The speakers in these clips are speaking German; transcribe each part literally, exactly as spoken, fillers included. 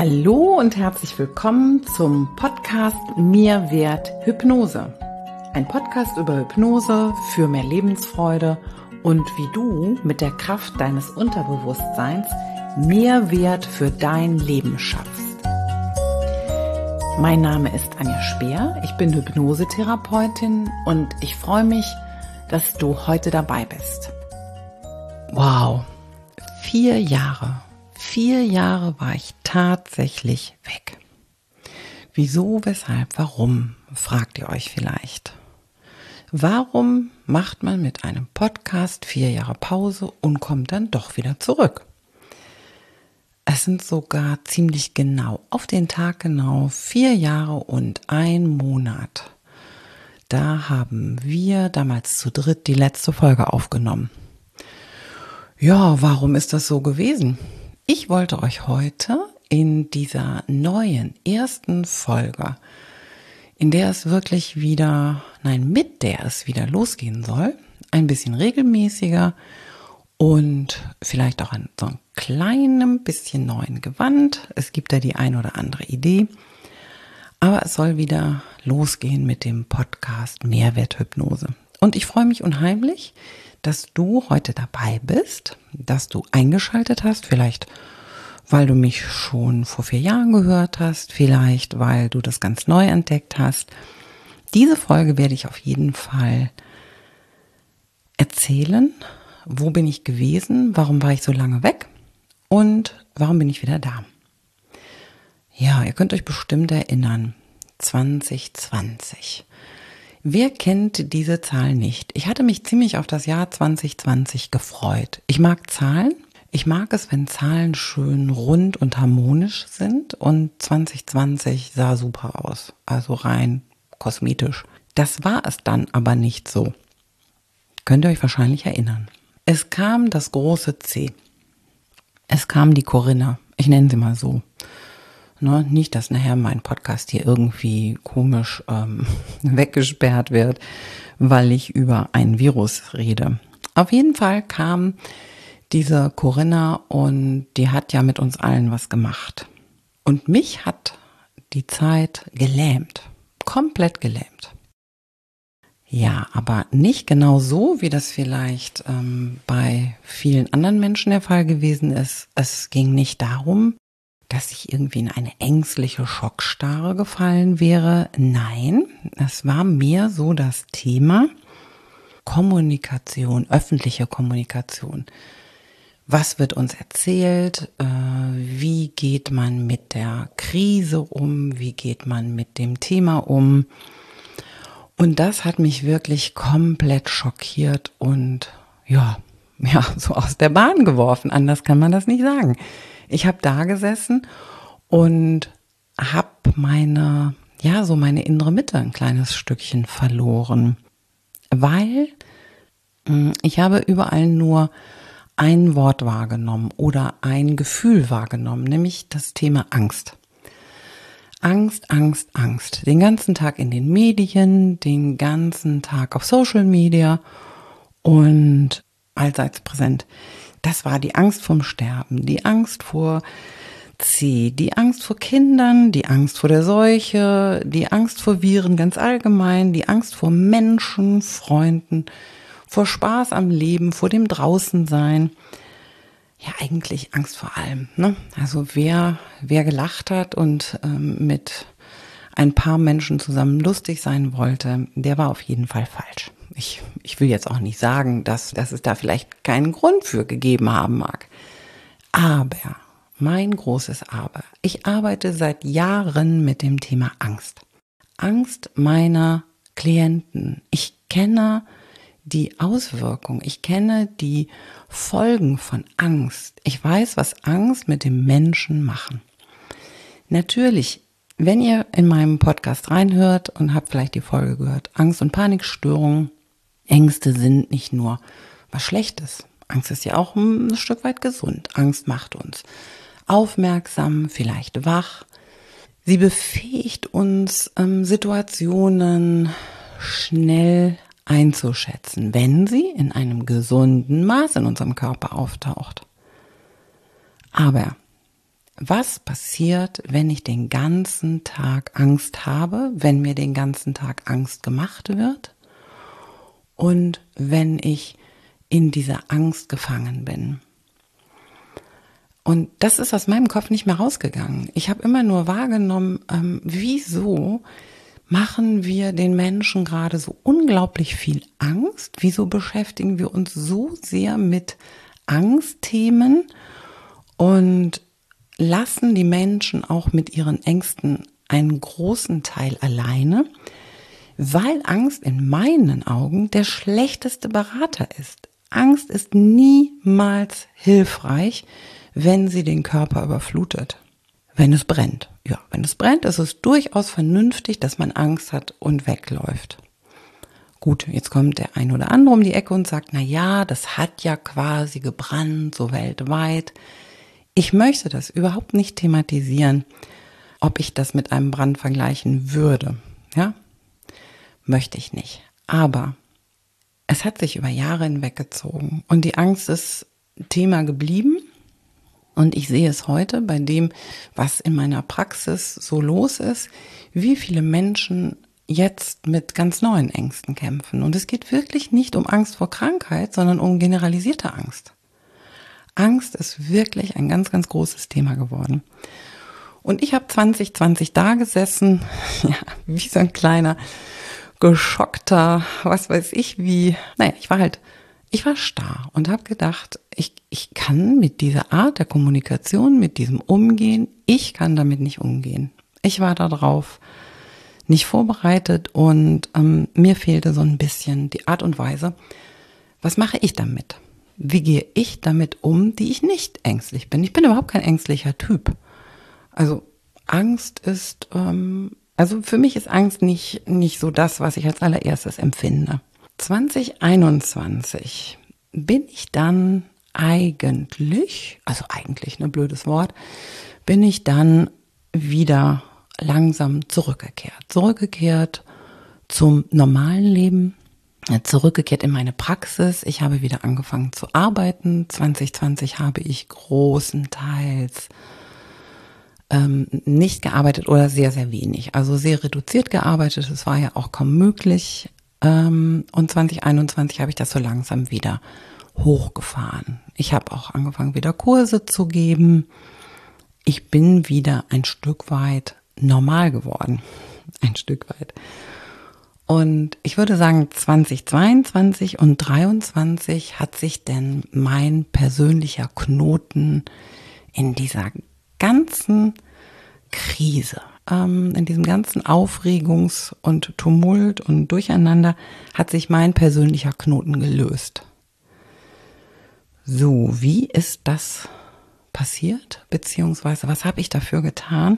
Hallo und herzlich willkommen zum Podcast Mir wert Hypnose. Ein Podcast über Hypnose für mehr Lebensfreude und wie du mit der Kraft deines Unterbewusstseins mehr Wert für dein Leben schaffst. Mein Name ist Anja Speer, ich bin Hypnosetherapeutin und ich freue mich, dass du heute dabei bist. Wow, vier Jahre. Vier Jahre war ich tatsächlich weg. Wieso, weshalb, warum, fragt ihr euch vielleicht. Warum macht man mit einem Podcast vier Jahre Pause und kommt dann doch wieder zurück? Es sind sogar ziemlich genau, auf den Tag genau, vier Jahre und ein Monat. Da haben wir damals zu dritt die letzte Folge aufgenommen. Ja, warum ist das so gewesen? Ich wollte euch heute in dieser neuen ersten Folge, in der es wirklich wieder, nein, mit der es wieder losgehen soll, ein bisschen regelmäßiger und vielleicht auch in so einem kleinen bisschen neuen Gewand. Es gibt da die ein oder andere Idee, aber es soll wieder losgehen mit dem Podcast Mehrwerthypnose. Und ich freue mich unheimlich, dass du heute dabei bist, dass du eingeschaltet hast, vielleicht weil du mich schon vor vier Jahren gehört hast, vielleicht weil du das ganz neu entdeckt hast. Diese Folge werde ich auf jeden Fall erzählen, wo bin ich gewesen, warum war ich so lange weg und warum bin ich wieder da. Ja, ihr könnt euch bestimmt erinnern, zwanzig zwanzig. Wer kennt diese Zahl nicht? Ich hatte mich ziemlich auf das Jahr zwanzig zwanzig gefreut. Ich mag Zahlen. Ich mag es, wenn Zahlen schön rund und harmonisch sind und zwanzig zwanzig sah super aus, also rein kosmetisch. Das war es dann aber nicht so. Könnt ihr euch wahrscheinlich erinnern. Es kam das große C. Es kam die Corinna. Ich nenne sie mal so. Ne, nicht, dass nachher mein Podcast hier irgendwie komisch ähm, weggesperrt wird, weil ich über ein Virus rede. Auf jeden Fall kam diese Corinna und die hat ja mit uns allen was gemacht. Und mich hat die Zeit gelähmt, komplett gelähmt. Ja, aber nicht genau so, wie das vielleicht ähm, bei vielen anderen Menschen der Fall gewesen ist. Es ging nicht darum, dass ich irgendwie in eine ängstliche Schockstarre gefallen wäre. Nein, es war mehr so das Thema Kommunikation, öffentliche Kommunikation. Was wird uns erzählt? Äh, wie geht man mit der Krise um? Wie geht man mit dem Thema um? Und das hat mich wirklich komplett schockiert und ja, ja, so aus der Bahn geworfen. Anders kann man das nicht sagen. Ich habe da gesessen und habe meine, ja, so meine innere Mitte ein kleines Stückchen verloren, weil mh, ich habe überall nur ein Wort wahrgenommen oder ein Gefühl wahrgenommen, nämlich das Thema Angst. Angst, Angst, Angst. Den ganzen Tag in den Medien, den ganzen Tag auf Social Media und allseits präsent. Das war die Angst vorm Sterben, die Angst vor C, die Angst vor Kindern, die Angst vor der Seuche, die Angst vor Viren ganz allgemein, die Angst vor Menschen, Freunden, vor Spaß am Leben, vor dem Draußensein. Ja, eigentlich Angst vor allem, ne? Also wer, wer gelacht hat und ähm, mit ein paar Menschen zusammen lustig sein wollte, der war auf jeden Fall falsch. Ich, ich will jetzt auch nicht sagen, dass, dass es da vielleicht keinen Grund für gegeben haben mag. Aber, mein großes Aber, ich arbeite seit Jahren mit dem Thema Angst. Angst meiner Klienten. Ich kenne die Auswirkung, ich kenne die Folgen von Angst. Ich weiß, was Angst mit dem Menschen machen. Natürlich, wenn ihr in meinem Podcast reinhört und habt vielleicht die Folge gehört, Angst- und Panikstörungen, Ängste sind nicht nur was Schlechtes. Angst ist ja auch ein Stück weit gesund. Angst macht uns aufmerksam, vielleicht wach. Sie befähigt uns, ähm, Situationen schnell einzuschätzen, wenn sie in einem gesunden Maß in unserem Körper auftaucht. Aber Was passiert, wenn ich den ganzen Tag Angst habe, wenn mir den ganzen Tag Angst gemacht wird und wenn ich in dieser Angst gefangen bin? Und das ist aus meinem Kopf nicht mehr rausgegangen. Ich habe immer nur wahrgenommen, ähm, wieso machen wir den Menschen gerade so unglaublich viel Angst? Wieso beschäftigen wir uns so sehr mit Angstthemen und lassen die Menschen auch mit ihren Ängsten einen großen Teil alleine? Weil Angst in meinen Augen der schlechteste Berater ist. Angst ist niemals hilfreich, wenn sie den Körper überflutet. Wenn es brennt. Ja, wenn es brennt, ist es durchaus vernünftig, dass man Angst hat und wegläuft. Gut, jetzt kommt der ein oder andere um die Ecke und sagt, na ja, das hat ja quasi gebrannt, so weltweit. Ich möchte das überhaupt nicht thematisieren, ob ich das mit einem Brand vergleichen würde. Ja, möchte ich nicht. Aber es hat sich über Jahre hinweggezogen und die Angst ist Thema geblieben. Und ich sehe es heute bei dem, was in meiner Praxis so los ist, wie viele Menschen jetzt mit ganz neuen Ängsten kämpfen. Und es geht wirklich nicht um Angst vor Krankheit, sondern um generalisierte Angst. Angst ist wirklich ein ganz, ganz großes Thema geworden. Und ich habe zwanzig zwanzig da gesessen, ja, wie so ein kleiner, geschockter, was weiß ich wie, naja, ich war halt Ich war starr und habe gedacht, ich, ich kann mit dieser Art der Kommunikation, mit diesem Umgehen, ich kann damit nicht umgehen. Ich war darauf nicht vorbereitet und ähm, mir fehlte so ein bisschen die Art und Weise, was mache ich damit? Wie gehe ich damit um, die ich nicht ängstlich bin? Ich bin überhaupt kein ängstlicher Typ. Also Angst ist, ähm, also für mich ist Angst nicht, nicht so das, was ich als allererstes empfinde. zwanzig einundzwanzig bin ich dann eigentlich, also eigentlich, ein blödes Wort, bin ich dann wieder langsam zurückgekehrt. Zurückgekehrt zum normalen Leben, zurückgekehrt in meine Praxis. Ich habe wieder angefangen zu arbeiten. zwanzig zwanzig habe ich großenteils ähm, nicht gearbeitet oder sehr, sehr wenig. Also sehr reduziert gearbeitet. Es war ja auch kaum möglich. Und zwanzig einundzwanzig habe ich das so langsam wieder hochgefahren. Ich habe auch angefangen, wieder Kurse zu geben. Ich bin wieder ein Stück weit normal geworden. Ein Stück weit. Und ich würde sagen, zwanzig zweiundzwanzig und dreiundzwanzig hat sich denn mein persönlicher Knoten in dieser ganzen Krise, in diesem ganzen Aufregungs- und Tumult und Durcheinander hat sich mein persönlicher Knoten gelöst. So, wie ist das passiert? Beziehungsweise, was habe ich dafür getan?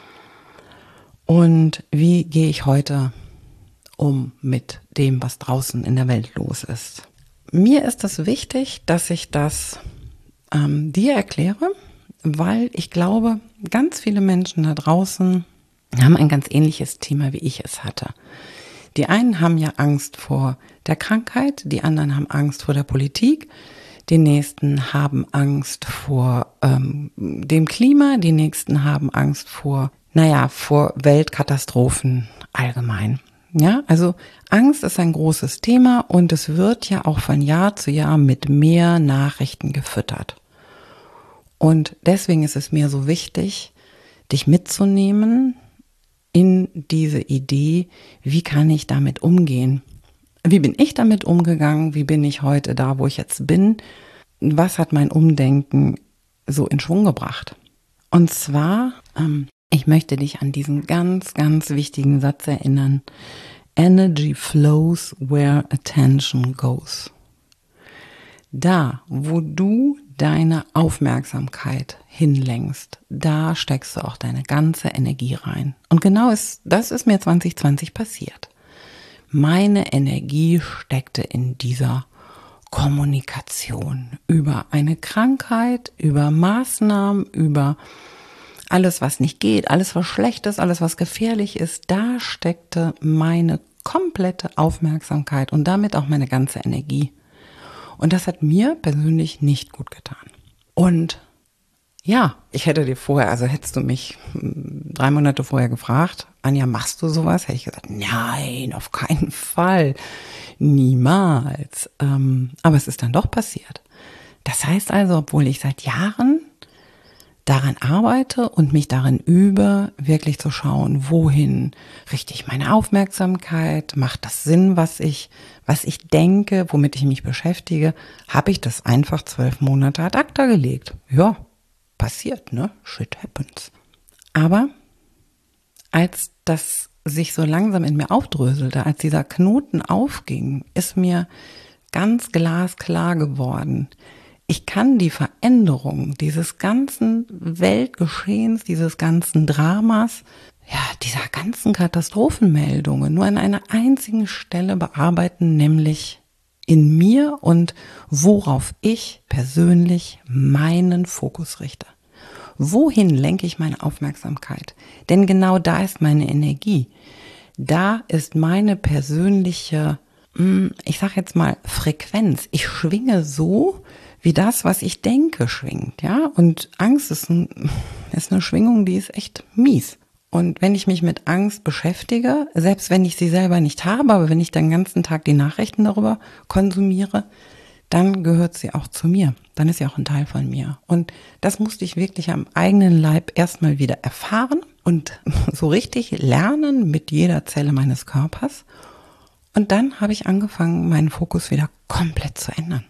Und wie gehe ich heute um mit dem, was draußen in der Welt los ist? Mir ist es wichtig, dass ich das ähm, dir erkläre, weil ich glaube, ganz viele Menschen da draußen haben ein ganz ähnliches Thema, wie ich es hatte. Die einen haben ja Angst vor der Krankheit, die anderen haben Angst vor der Politik, die nächsten haben Angst vor ähm, dem Klima, die nächsten haben Angst vor, naja, vor Weltkatastrophen allgemein. Ja, also Angst ist ein großes Thema und es wird ja auch von Jahr zu Jahr mit mehr Nachrichten gefüttert. Und deswegen ist es mir so wichtig, dich mitzunehmen in diese Idee, wie kann ich damit umgehen? Wie bin ich damit umgegangen? Wie bin ich heute da, wo ich jetzt bin? Was hat mein Umdenken so in Schwung gebracht? Und zwar, ähm, ich möchte dich an diesen ganz, ganz wichtigen Satz erinnern. Energy flows where attention goes. Da, wo du deine Aufmerksamkeit hinlenkst, da steckst du auch deine ganze Energie rein. Und genau ist, das ist mir zwanzig zwanzig passiert. Meine Energie steckte in dieser Kommunikation über eine Krankheit, über Maßnahmen, über alles, was nicht geht, alles, was schlecht ist, alles, was gefährlich ist. Da steckte meine komplette Aufmerksamkeit und damit auch meine ganze Energie. Und das hat mir persönlich nicht gut getan. Und Ja, ich hätte dir vorher, also hättest du mich hm, drei Monate vorher gefragt, Anja, machst du sowas? Hätte ich gesagt, nein, auf keinen Fall, niemals. Ähm, aber es ist dann doch passiert. Das heißt also, obwohl ich seit Jahren daran arbeite und mich darin übe, wirklich zu schauen, wohin richte ich meine Aufmerksamkeit, macht das Sinn, was ich, was ich denke, womit ich mich beschäftige, habe ich das einfach zwölf Monate ad acta gelegt. Ja, passiert, ne? Shit happens. Aber als das sich so langsam in mir aufdröselte, als dieser Knoten aufging, ist mir ganz glasklar geworden, ich kann die Veränderung dieses ganzen Weltgeschehens, dieses ganzen Dramas, ja, dieser ganzen Katastrophenmeldungen nur an einer einzigen Stelle bearbeiten, nämlich in mir und worauf ich persönlich meinen Fokus richte. Wohin lenke ich meine Aufmerksamkeit? Denn genau da ist meine Energie. Da ist meine persönliche, ich sage jetzt mal, Frequenz. Ich schwinge so, wie das, was ich denke, schwingt, ja. Und Angst ist, ein, ist eine Schwingung, die ist echt mies. Und wenn ich mich mit Angst beschäftige, selbst wenn ich sie selber nicht habe, aber wenn ich den ganzen Tag die Nachrichten darüber konsumiere, dann gehört sie auch zu mir. Dann ist sie auch ein Teil von mir. Und das musste ich wirklich am eigenen Leib erstmal wieder erfahren und so richtig lernen mit jeder Zelle meines Körpers. Und dann habe ich angefangen, meinen Fokus wieder komplett zu ändern.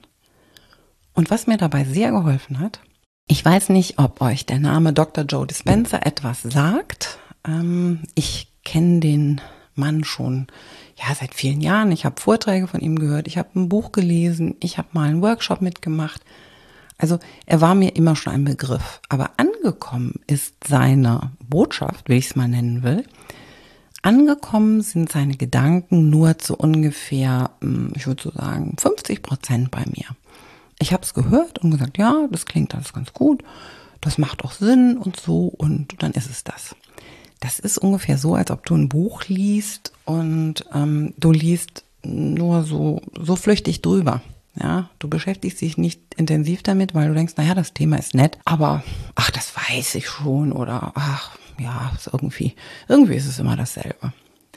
Und was mir dabei sehr geholfen hat, ich weiß nicht, ob euch der Name Doktor Joe Dispenza etwas sagt. Ähm, ich kenne den Mann schon ja seit vielen Jahren. Ich habe Vorträge von ihm gehört, ich habe ein Buch gelesen, ich habe mal einen Workshop mitgemacht. Also er war mir immer schon ein Begriff. Aber angekommen ist seine Botschaft, wie ich es mal nennen will, angekommen sind seine Gedanken nur zu ungefähr, ich würde so sagen, fünfzig Prozent bei mir. Ich habe es gehört und gesagt, ja, das klingt alles ganz gut, das macht auch Sinn und so und dann ist es das. Das ist ungefähr so, als ob du ein Buch liest und ähm, du liest nur so, so flüchtig drüber. Ja, du beschäftigst dich nicht intensiv damit, weil du denkst, naja, das Thema ist nett, aber ach, das weiß ich schon oder ach, ja, ist irgendwie, irgendwie ist es immer dasselbe.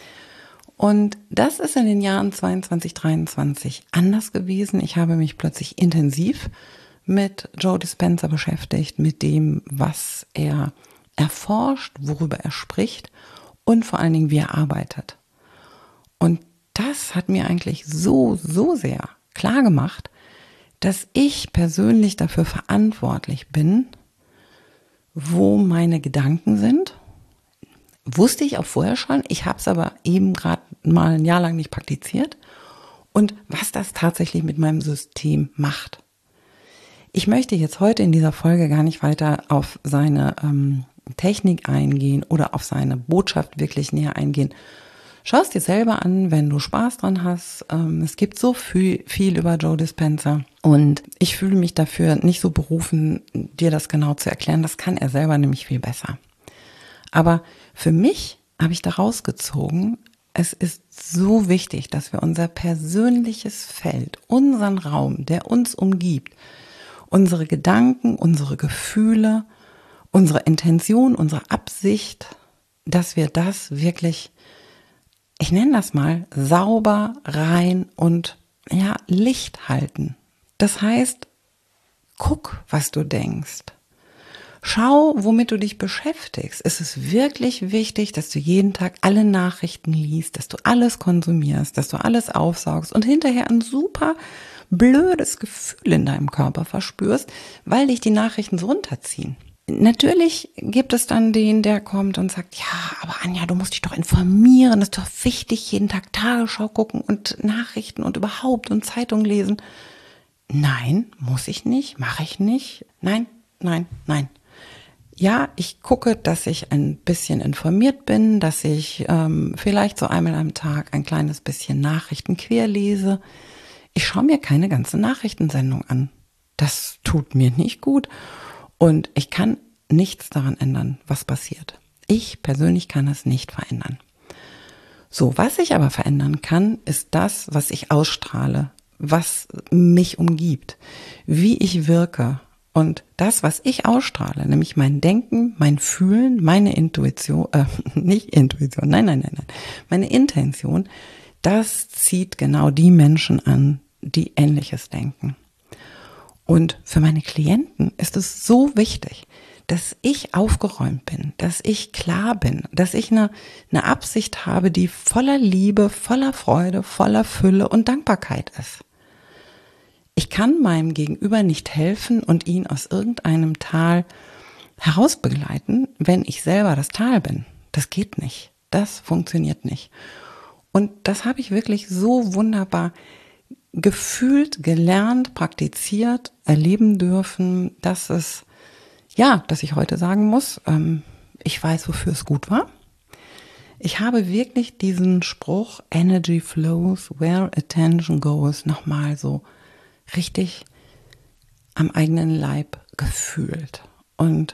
Und das ist in den Jahren zweiundzwanzig, dreiundzwanzig anders gewesen. Ich habe mich plötzlich intensiv mit Joe Dispenza beschäftigt, mit dem, was er erforscht, worüber er spricht und vor allen Dingen, wie er arbeitet. Und das hat mir eigentlich so, so sehr klar gemacht, dass ich persönlich dafür verantwortlich bin, wo meine Gedanken sind. Wusste ich auch vorher schon, ich habe es aber eben gerade mal ein Jahr lang nicht praktiziert und was das tatsächlich mit meinem System macht. Ich möchte jetzt heute in dieser Folge gar nicht weiter auf seine ähm, Technik eingehen oder auf seine Botschaft wirklich näher eingehen. Schau es dir selber an, wenn du Spaß dran hast. Ähm, es gibt so viel, viel über Joe Dispenza und ich fühle mich dafür nicht so berufen, dir das genau zu erklären. Das kann er selber nämlich viel besser. Aber für mich habe ich da rausgezogen, es ist so wichtig, dass wir unser persönliches Feld, unseren Raum, der uns umgibt, unsere Gedanken, unsere Gefühle, unsere Intention, unsere Absicht, dass wir das wirklich, ich nenne das mal, sauber, rein und ja, Licht halten. Das heißt, guck, was du denkst. Schau, womit du dich beschäftigst. Es ist wirklich wichtig, dass du jeden Tag alle Nachrichten liest, dass du alles konsumierst, dass du alles aufsaugst und hinterher ein super blödes Gefühl in deinem Körper verspürst, weil dich die Nachrichten so runterziehen. Natürlich gibt es dann den, der kommt und sagt, ja, aber Anja, du musst dich doch informieren, das ist doch wichtig, jeden Tag Tagesschau gucken und Nachrichten und überhaupt und Zeitung lesen. Nein, muss ich nicht, mache ich nicht. Nein, nein, nein. Ja, ich gucke, dass ich ein bisschen informiert bin, dass ich ähm, vielleicht so einmal am Tag ein kleines bisschen Nachrichten querlese. Ich schaue mir keine ganze Nachrichtensendung an. Das tut mir nicht gut und ich kann nichts daran ändern, was passiert. Ich persönlich kann es nicht verändern. So, was ich aber verändern kann, ist das, was ich ausstrahle, was mich umgibt, wie ich wirke. Und das, was ich ausstrahle, nämlich mein Denken, mein Fühlen, meine Intuition, äh, nicht Intuition, nein, nein, nein, nein, meine Intention, das zieht genau die Menschen an, die Ähnliches denken. Und für meine Klienten ist es so wichtig, dass ich aufgeräumt bin, dass ich klar bin, dass ich eine, eine Absicht habe, die voller Liebe, voller Freude, voller Fülle und Dankbarkeit ist. Ich kann meinem Gegenüber nicht helfen und ihn aus irgendeinem Tal herausbegleiten, wenn ich selber das Tal bin. Das geht nicht. Das funktioniert nicht. Und das habe ich wirklich so wunderbar gefühlt, gelernt, praktiziert, erleben dürfen, dass es, ja, dass ich heute sagen muss, ähm, ich weiß, wofür es gut war. Ich habe wirklich diesen Spruch, Energy flows where attention goes, nochmal so richtig am eigenen Leib gefühlt. Und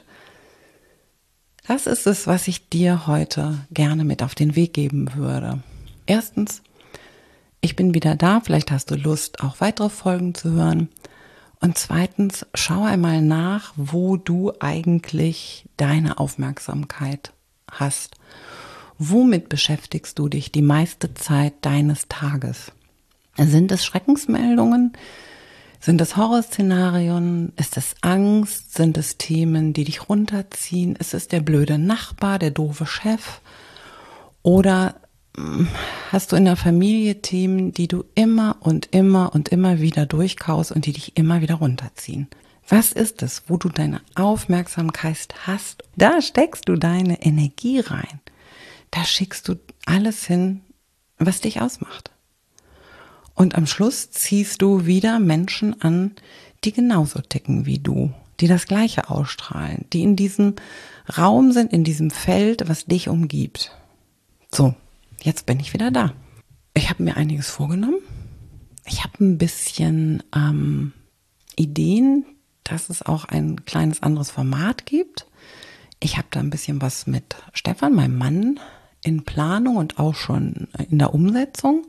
das ist es, was ich dir heute gerne mit auf den Weg geben würde. Erstens, ich bin wieder da, vielleicht hast du Lust, auch weitere Folgen zu hören. Und zweitens, schau einmal nach, wo du eigentlich deine Aufmerksamkeit hast. Womit beschäftigst du dich die meiste Zeit deines Tages? Sind es Schreckensmeldungen? Sind es Horrorszenarien? Ist es Angst? Sind es Themen, die dich runterziehen? Ist es der blöde Nachbar, der doofe Chef? Oder hast du in der Familie Themen, die du immer und immer und immer wieder durchkaust und die dich immer wieder runterziehen? Was ist es, wo du deine Aufmerksamkeit hast? Da steckst du deine Energie rein. Da schickst du alles hin, was dich ausmacht. Und am Schluss ziehst du wieder Menschen an, die genauso ticken wie du, die das Gleiche ausstrahlen, die in diesem Raum sind, in diesem Feld, was dich umgibt. So, jetzt bin ich wieder da. Ich habe mir einiges vorgenommen. Ich habe ein bisschen ähm, Ideen, dass es auch ein kleines anderes Format gibt. Ich habe da ein bisschen was mit Stefan, meinem Mann, in Planung und auch schon in der Umsetzung.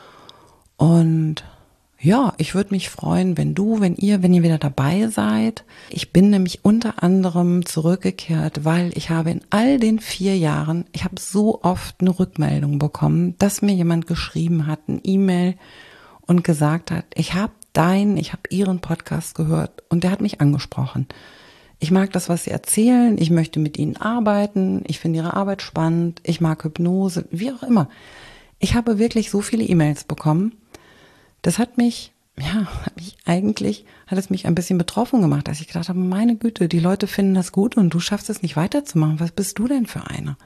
Und ja, ich würde mich freuen, wenn du, wenn ihr, wenn ihr wieder dabei seid. Ich bin nämlich unter anderem zurückgekehrt, weil ich habe in all den vier Jahren, ich habe so oft eine Rückmeldung bekommen, dass mir jemand geschrieben hat, ein E-Mail und gesagt hat, ich habe deinen, ich habe ihren Podcast gehört und der hat mich angesprochen. Ich mag das, was sie erzählen, ich möchte mit ihnen arbeiten, ich finde ihre Arbeit spannend, ich mag Hypnose, wie auch immer. Ich habe wirklich so viele E-Mails bekommen. Das hat mich, ja, hat mich eigentlich, hat es mich ein bisschen betroffen gemacht, als ich gedacht habe, meine Güte, die Leute finden das gut und du schaffst es nicht weiterzumachen. Was bist du denn für eine?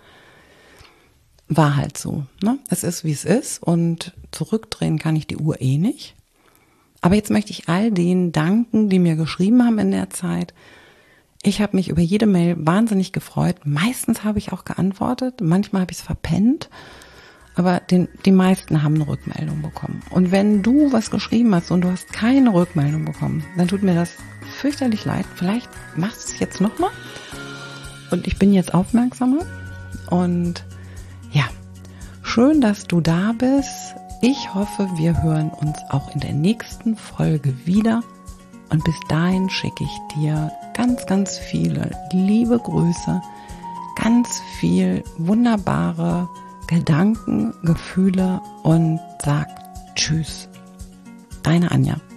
War halt so, ne? Es ist, wie es ist und zurückdrehen kann ich die Uhr eh nicht. Aber jetzt möchte ich all denen danken, die mir geschrieben haben in der Zeit. Ich habe mich über jede Mail wahnsinnig gefreut. Meistens habe ich auch geantwortet, manchmal habe ich es verpennt. Aber den, die meisten haben eine Rückmeldung bekommen. Und wenn du was geschrieben hast und du hast keine Rückmeldung bekommen, dann tut mir das fürchterlich leid. Vielleicht machst du es jetzt nochmal. Und ich bin jetzt aufmerksamer. Und ja, schön, dass du da bist. Ich hoffe, wir hören uns auch in der nächsten Folge wieder. Und bis dahin schicke ich dir ganz, ganz viele liebe Grüße, ganz viel wunderbare Gedanken, Gefühle und sag Tschüss. Deine Anja.